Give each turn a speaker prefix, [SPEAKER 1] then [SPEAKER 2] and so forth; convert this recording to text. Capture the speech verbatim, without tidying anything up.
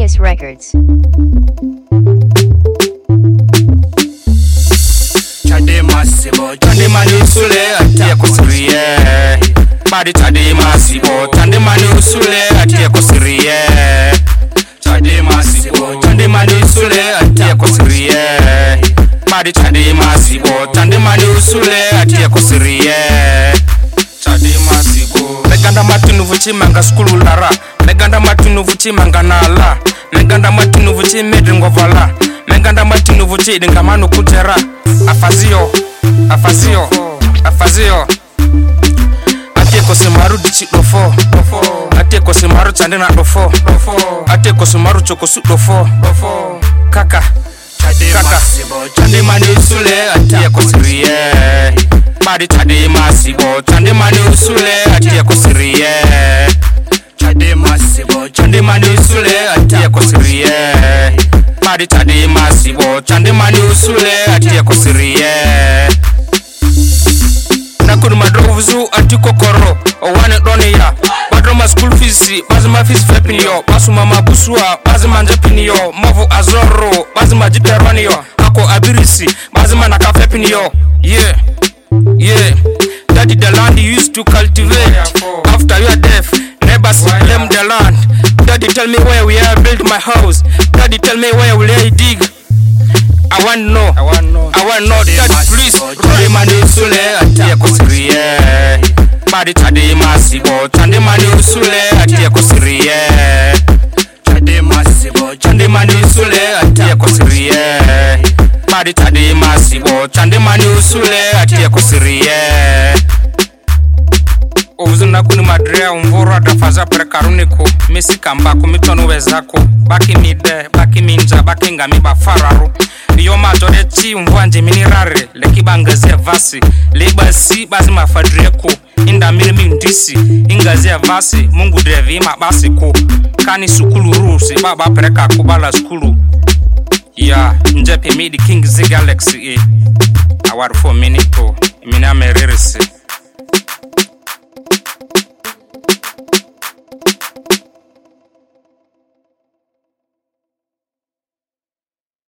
[SPEAKER 1] Genius Records.
[SPEAKER 2] Chade masibo, chade mani usule atia kosirie. Badi chade masibo, chade mani usule atia kosirie. Chade masibo, chade mani usule atia kosirie. Badi chade masibo, chade mani usule atia kosirie. Chade masibo. Meganda matinu vuchi manga skulu lara. Meganda matinu vuchi manga nala. Meganda matinu vuchi medringo vala. Meganda matinu vuchi dingamanu kutera. Afazio, afazio, afazio. Ate kosimaru dichi dofo, ate kosimaru chandena dofo, ate kosimaru chokosu dofo, kaka, kaka. Chande mani usule ate kosirie. Badi chade masibo, chande mani usule ate kosirie. Chade masibo, chande mani usule ate kosirie. Badi chade masibo, chande mani usule ate kosirie. Nakunu madrovuzu ati kokoro, owane doni ya. Badroma school fees, bazima fees fepini yo. Basuma mabusua, bazima njepini yo. Mavu azoro, bazima jiperwani yo. Ako abirisi, bazima naka fepini yo. Yeah, yeah. Daddy the land you used to cultivate. After you are deaf, neighbors claim the land. Daddy tell me where we are build my house. Daddy tell me where will I dig. I want to know, I want to know, I want to know. Daddy please. Chade mani usule atia kosirie. Badi chade masibo, chade mani usule atia kosirie. Chade masibo, chade mani usule atia kosirie. Badi chade masibo, chade mani usule atia kosirie. Ovuzuna kuni madrea umvora dafaza prekaruniko. Mesi kamba kumitono wezako. Baki mide, baki minja, baki ngami bafararu. Iyo majore chi umvanje minirare. Leki bangaze vasi. Lebasi bazi mafadreko. Inda milimi ndisi. Ingaze vasi. Mungu drevima basi ko. Kani sukulu rusi. Baba preka kubala skulu. Ya njepe midi King Z Galaxy. Awaru for minito. Mina meririsi.